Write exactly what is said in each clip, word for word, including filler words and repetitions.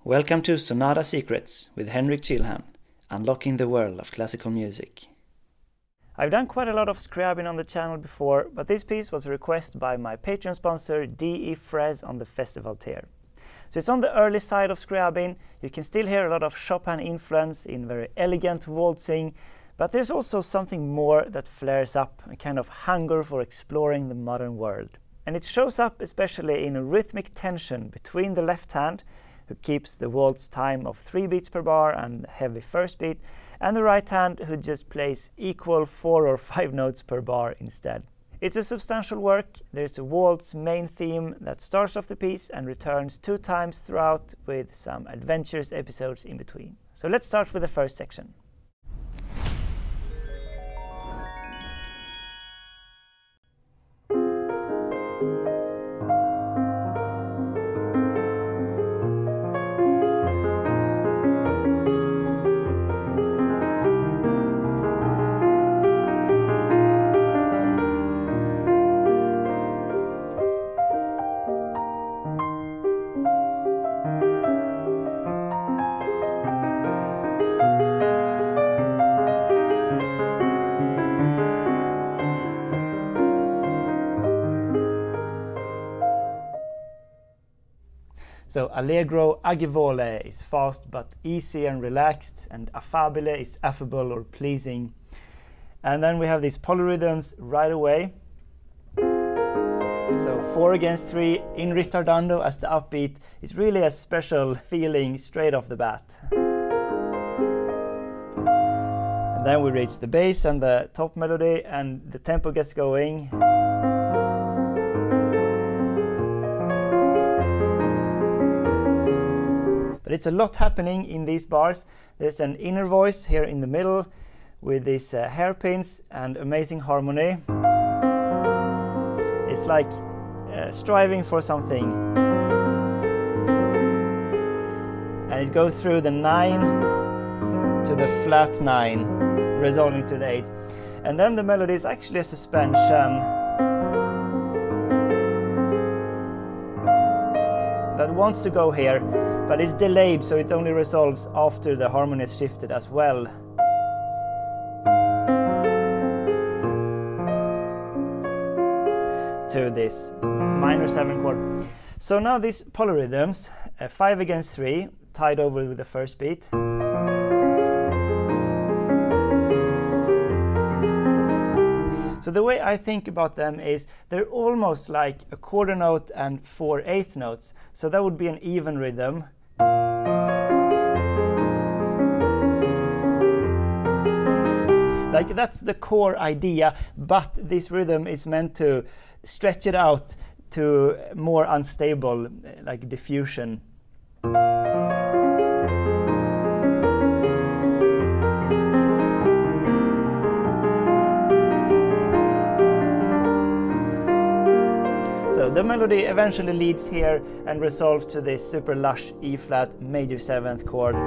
Welcome to Sonata Secrets with Henrik Kylham, unlocking the world of classical music. I've done quite a lot of Scriabin on the channel before, but this piece was a request by my Patreon sponsor D E Frez on the Festival tier. So it's on the early side of Scriabin. You can still hear a lot of Chopin influence in very elegant waltzing, but there's also something more that flares up, a kind of hunger for exploring the modern world. And it shows up especially in a rhythmic tension between the left hand, who keeps the waltz time of three beats per bar and heavy first beat, and the right hand, who just plays equal four or five notes per bar instead. It's a substantial work. There's a waltz main theme that starts off the piece and returns two times throughout, with some adventurous episodes in between. So let's start with the first section. So Allegro agevole is fast but easy and relaxed, and affabile is affable or pleasing. And then we have these polyrhythms right away. So four against three in ritardando as the upbeat is really a special feeling straight off the bat. And then we reach the bass and the top melody, and the tempo gets going. But it's a lot happening in these bars. There's an inner voice here in the middle with these uh, hairpins and amazing harmony. It's like uh, striving for something. And it goes through the nine to the flat nine, resolving to the eight. And then the melody is actually a suspension that wants to go here, but it's delayed, so it only resolves after the harmony is shifted as well. To this minor seven chord. So now these polyrhythms, uh, five against three, tied over with the first beat. So the way I think about them is they're almost like a quarter note and four eighth notes. So that would be an even rhythm. Like that's the core idea, but this rhythm is meant to stretch it out to more unstable, like diffusion. So the melody eventually leads here and resolves to this super lush E flat major seventh chord,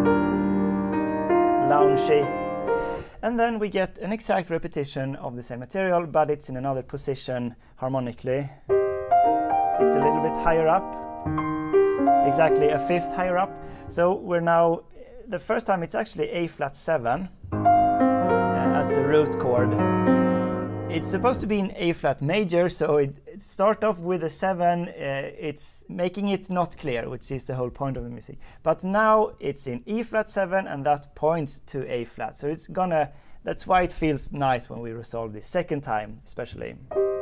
loungy. And then we get an exact repetition of the same material, but it's in another position harmonically. It's a little bit higher up, exactly a fifth higher up. So we're now, the first time it's actually A flat seven uh, as the root chord. It's supposed to be in A flat major, so it, it start off with a seven. Uh, it's making it not clear, which is the whole point of the music. But now it's in E flat seven, and that points to A flat. So it's gonna. That's why it feels nice when we resolve this second time, especially.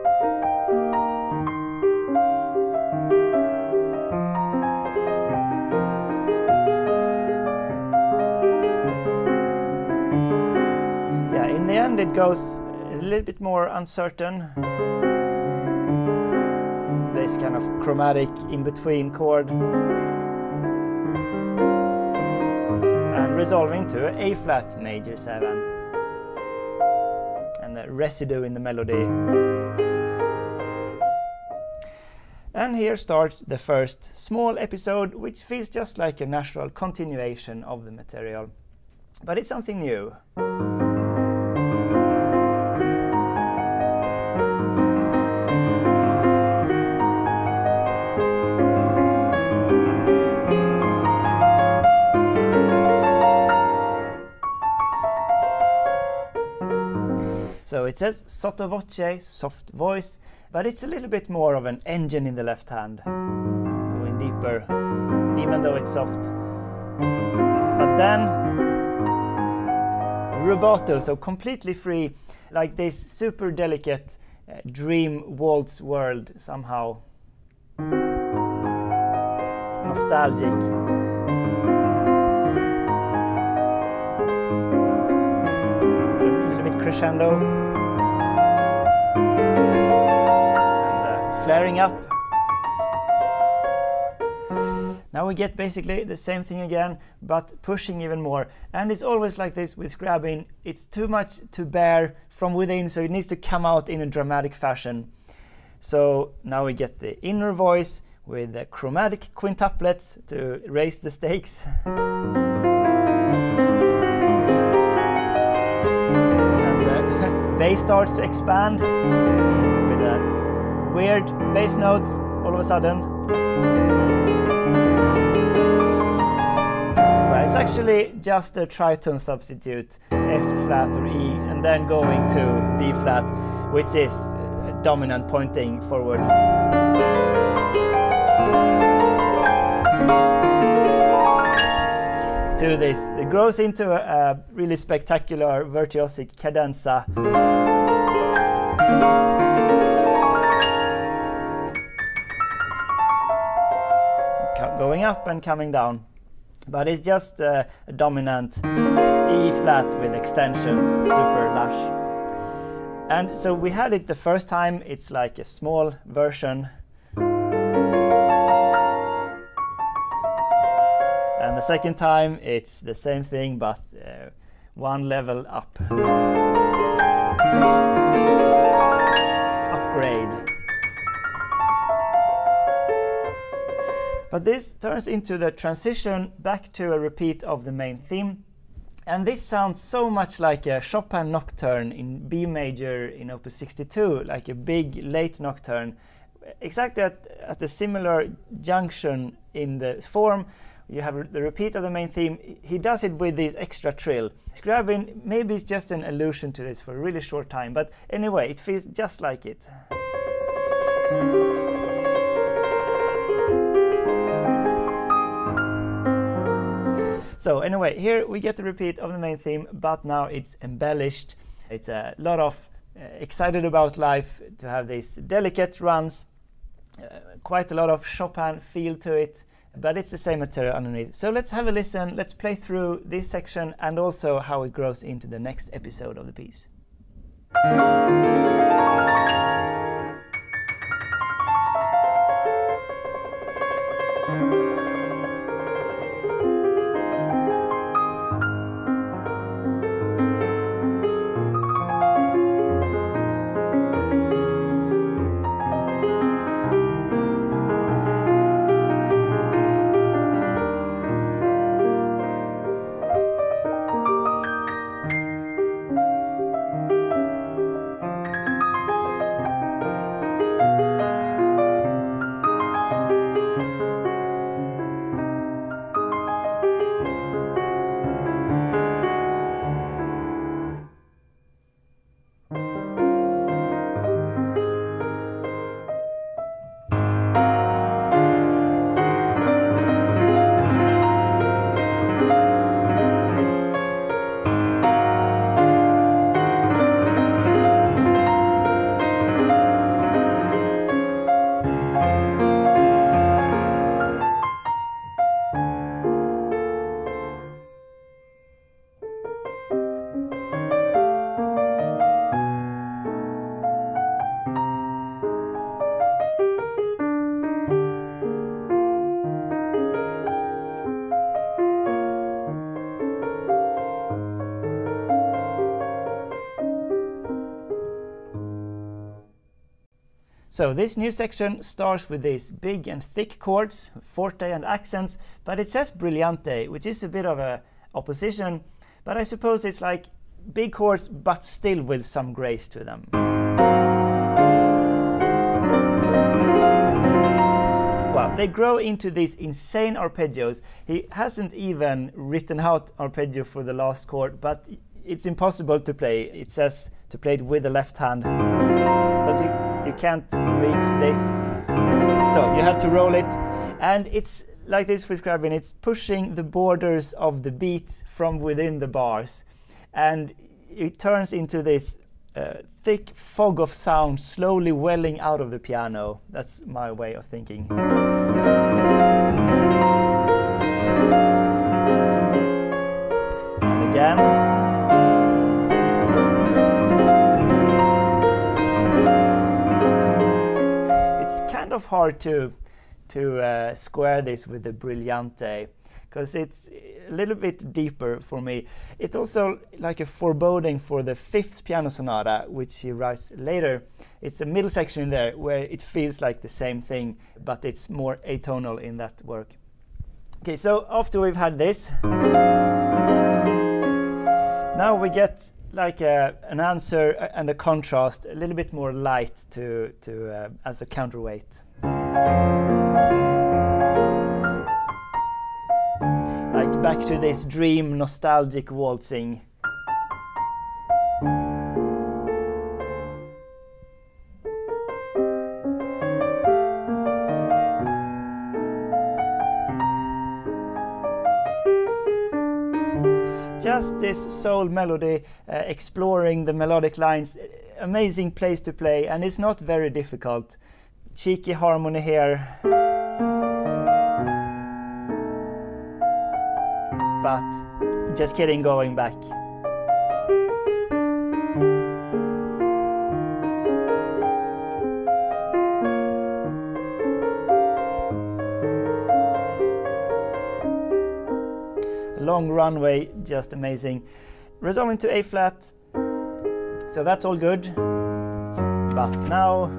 Yeah, in the end it goes a little bit more uncertain. This kind of chromatic in-between chord. And resolving to A flat major seven. And the residue in the melody. And here starts the first small episode, which feels just like a natural continuation of the material. But it's something new. it says sotto voce, soft voice, but it's a little bit more of an engine in the left hand, going deeper, even though it's soft. But then rubato, so completely free, like this super delicate uh, dream waltz world, somehow nostalgic. A little bit crescendo and uh, flaring up. Now we get basically the same thing again, but pushing even more. And it's always like this with scrabbing. It's too much to bear from within, so it needs to come out in a dramatic fashion. So now we get the inner voice with the chromatic quintuplets to raise the stakes. And the bass starts to expand with a weird bass notes all of a sudden. It's actually just a tritone substitute, F flat or E, and then going to B flat, which is dominant pointing forward. To this, it grows into a, a really spectacular virtuosic cadenza. Going up and coming down. But it's just uh, a dominant E flat with extensions, super lush. And so we had it the first time, it's like a small version. And the second time it's the same thing, but uh, one level up. Upgrade. But this turns into the transition back to a repeat of the main theme. And this sounds so much like a Chopin nocturne in B major in Opus sixty-two, like a big late nocturne. Exactly at, at a similar junction in the form, you have the repeat of the main theme. He does it with this extra trill. Scrabbing, maybe it's just an allusion to this for a really short time, but anyway, it feels just like it. So anyway, here we get the repeat of the main theme, but now it's embellished. It's a lot of uh, excited about life to have these delicate runs, uh, quite a lot of Chopin feel to it, but it's the same material underneath. So let's have a listen, let's play through this section and also how it grows into the next episode of the piece. So this new section starts with these big and thick chords, forte and accents, but it says brillante, which is a bit of a opposition, but I suppose it's like big chords but still with some grace to them. Well, they grow into these insane arpeggios. He hasn't even written out arpeggio for the last chord, but it's impossible to play. It says to play it with the left hand, because you, you can't reach this. So you have to roll it, and it's like this with Scriabin. It's pushing the borders of the beat from within the bars, and it turns into this uh, thick fog of sound slowly welling out of the piano. That's my way of thinking. And again. It's kind of hard to to uh, square this with the Brillante, because it's a little bit deeper for me. It's also like a foreboding for the fifth piano sonata, which he writes later. It's a middle section in there where it feels like the same thing, but it's more atonal in that work. Okay, so after we've had this, now we get like a, an answer and a contrast, a little bit more light to, to uh, as a counterweight. Like back to this dream nostalgic waltzing. Just this soul melody, uh, exploring the melodic lines, amazing place to play, and it's not very difficult. Cheeky harmony here. But just kidding, going back. Long runway, just amazing. Resolving to A flat, so that's all good. But now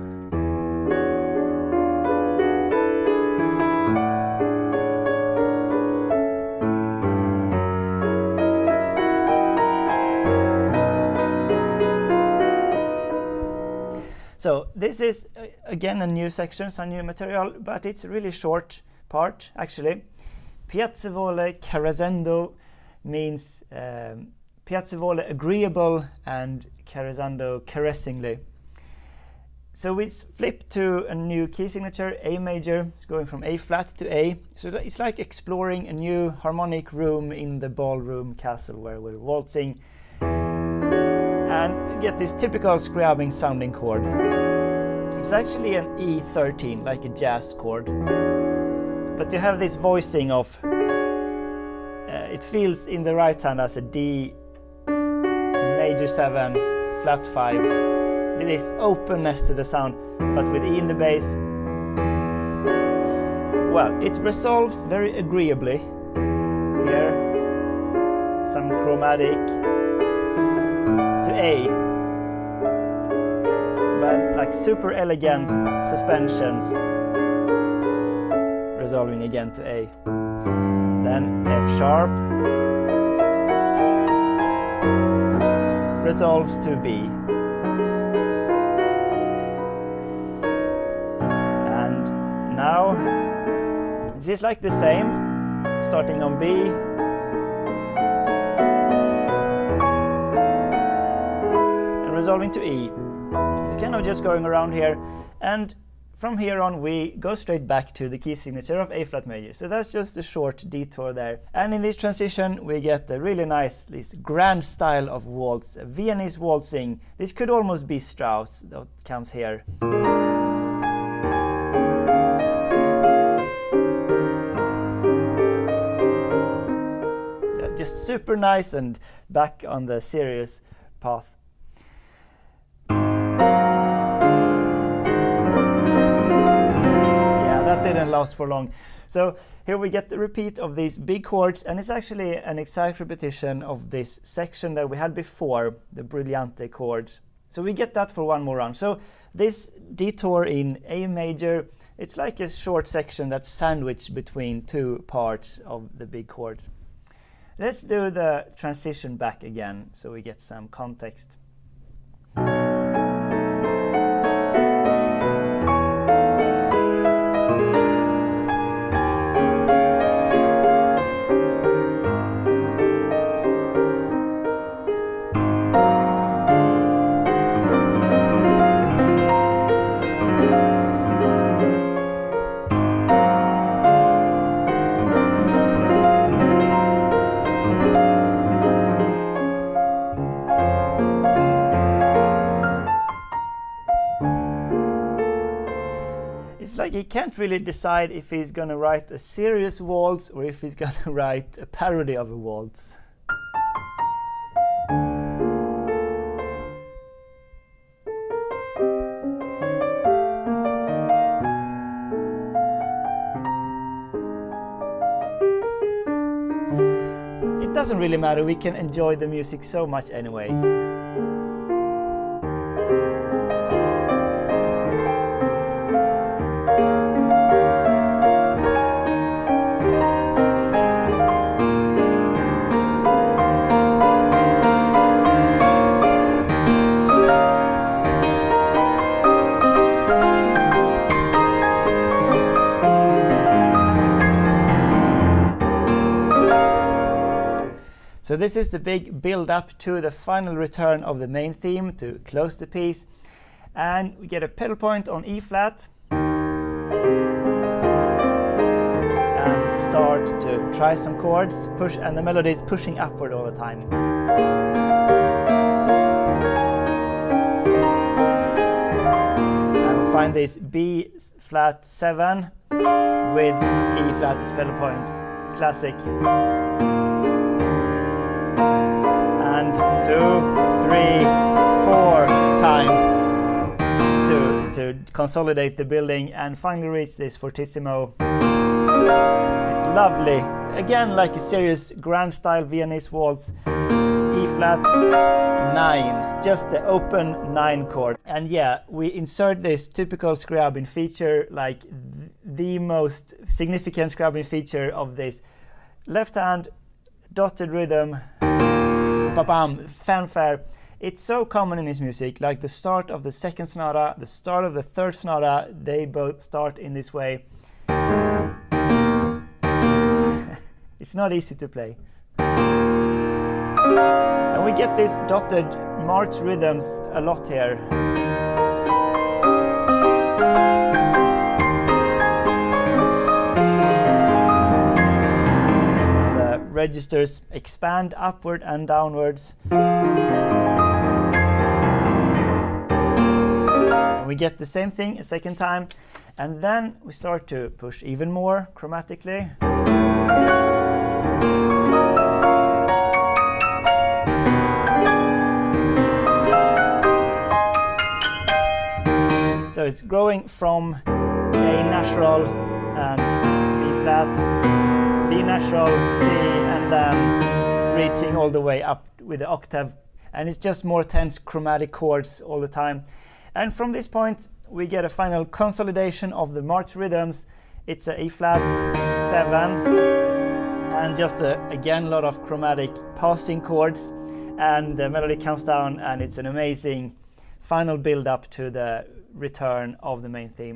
So this is uh, again a new section, some new material, but it's a really short part actually. Piazzevole carezendo means um, piazzevole agreeable and carezando caressingly. So we flip to a new key signature, A major. It's going from A flat to A. So it's like exploring a new harmonic room in the ballroom castle where we're waltzing. And get this typical Scriabin sounding chord. It's actually an E thirteen, like a jazz chord. But you have this voicing of, uh, it feels in the right hand as a D major seven, flat five. This openness to the sound, but with E in the bass. Well, it resolves very agreeably. Here, some chromatic. To A, but like super elegant suspensions, resolving again to A. Then F sharp, resolves to B. And now this is like the same, starting on B. Resolving to E. It's kind of just going around here, and from here on we go straight back to the key signature of A flat major. So that's just a short detour there. And in this transition we get a really nice, this grand style of waltz, a Viennese waltzing. This could almost be Strauss that comes here. Yeah, just super nice and back on the serious path. Didn't last for long. So here we get the repeat of these big chords, and it's actually an exact repetition of this section that we had before, the Brillante chords. So we get that for one more round. So this detour in A major, it's like a short section that's sandwiched between two parts of the big chords. Let's do the transition back again so we get some context. can't really decide if he's gonna write a serious waltz or if he's gonna write a parody of a waltz. It doesn't really matter, we can enjoy the music so much anyways. So this is the big build up to the final return of the main theme to close the piece. And we get a pedal point on E flat. And start to try some chords, push, and the melody is pushing upward all the time. And we find this B flat seven with E flat as pedal point. Classic. And two, three, four times to, to consolidate the building and finally reach this fortissimo. It's lovely. Again, like a serious grand style Viennese waltz. E flat nine, just the open nine chord. And yeah, we insert this typical Scriabin feature, like th the most significant Scriabin feature of this. Left hand, dotted rhythm. Ba-bam, fanfare. It's so common in his music, like the start of the second sonata, the start of the third sonata, they both start in this way. It's not easy to play. And we get these dotted march rhythms a lot here. Registers expand upward and downwards. And we get the same thing a second time, and then we start to push even more chromatically. So it's growing from A natural and B flat, B natural, C, and then reaching all the way up with the octave. And it's just more tense chromatic chords all the time. And from this point, we get a final consolidation of the march rhythms. It's a E flat, seven, and just a, again, a lot of chromatic passing chords. And the melody comes down, and it's an amazing final build up to the return of the main theme.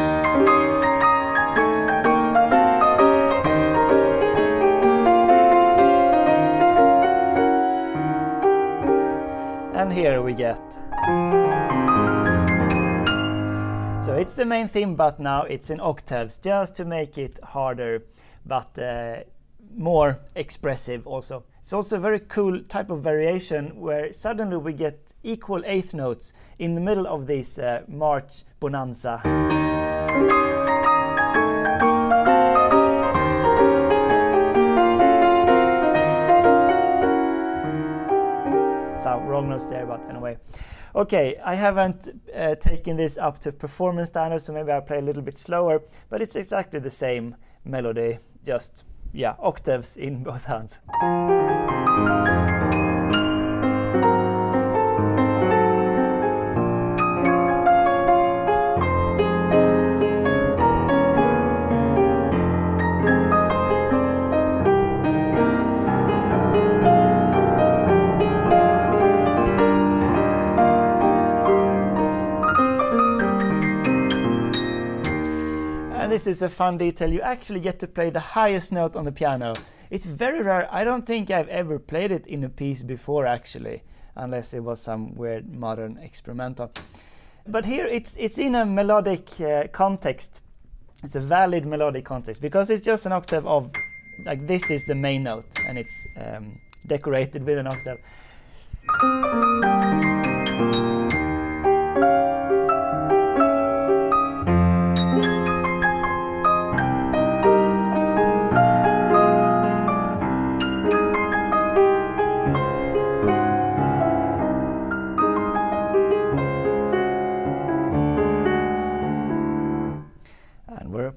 And here we get. So it's the main theme, but now it's in octaves, just to make it harder, but uh, more expressive also. It's also a very cool type of variation where suddenly we get equal eighth notes in the middle of this uh, march bonanza. So wrong notes there, but anyway. Okay, I haven't uh, taken this up to performance standards, so maybe I'll play a little bit slower, but it's exactly the same melody, just, yeah, octaves in both hands. This is a fun detail. You actually get to play the highest note on the piano. It's very rare. I don't think I've ever played it in a piece before, actually, unless it was some weird modern experimental. But here it's it's in a melodic uh, context. It's a valid melodic context because it's just an octave of, like, this is the main note, and it's um, decorated with an octave.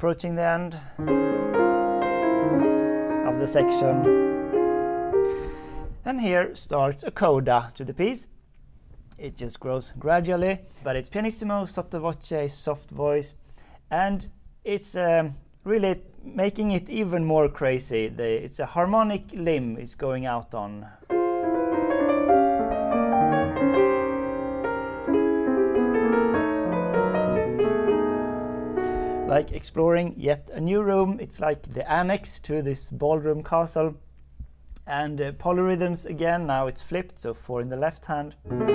approaching the end of the section. And here starts a coda to the piece. It just grows gradually, but it's pianissimo, sottovoce, soft voice, and it's um, really making it even more crazy. The, it's a harmonic limb it's going out on. Like exploring yet a new room. It's like the annex to this ballroom castle. And uh, polyrhythms again, now it's flipped, so four in the left hand.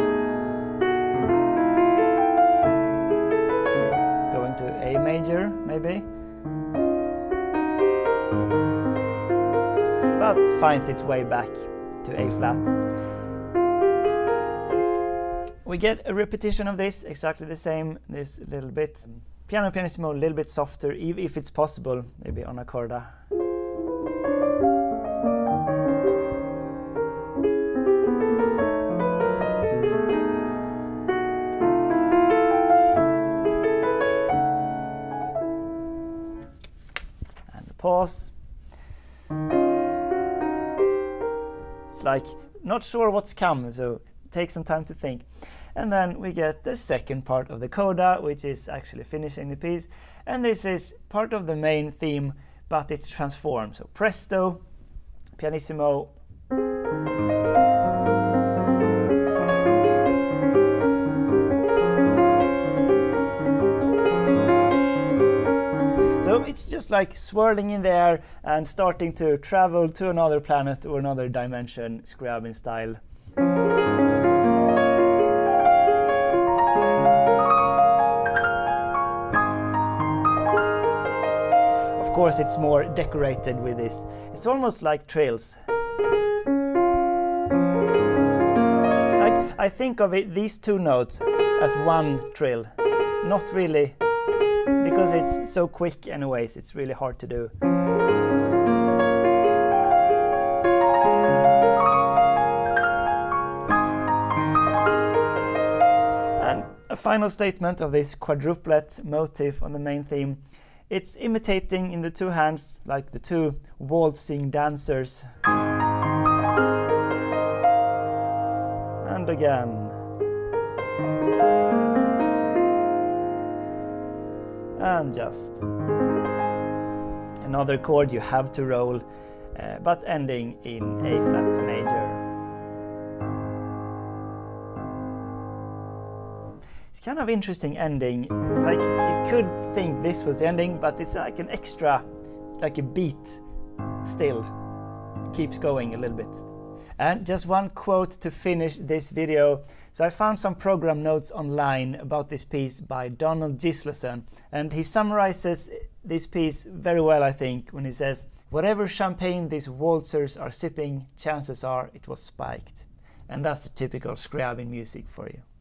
Going to A major, maybe. But finds its way back to A flat. We get a repetition of this, exactly the same, this little bit. Piano pianissimo, a little bit softer, if it's possible, maybe on a corda. Pause. It's like not sure what's come, so take some time to think. And then we get the second part of the coda, which is actually finishing the piece. And this is part of the main theme, but it's transformed. So presto, pianissimo. So it's just like swirling in the air and starting to travel to another planet or another dimension, Scriabin style. Of course, it's more decorated with this. It's almost like trills. I, I think of it, these two notes as one trill, not really. Because it's so quick anyways, it's really hard to do. And a final statement of this quadruplet motif on the main theme. It's imitating in the two hands like the two waltzing dancers. And again. And just another chord you have to roll, uh, but ending in A flat major. It's kind of interesting ending. Like you could think this was the ending, but it's like an extra, like a beat still. It keeps going a little bit. And just one quote to finish this video. So I found some program notes online about this piece by Donald Gislason, and he summarizes this piece very well, I think, when he says, "Whatever champagne these waltzers are sipping, chances are it was spiked." And that's the typical Scriabin music for you.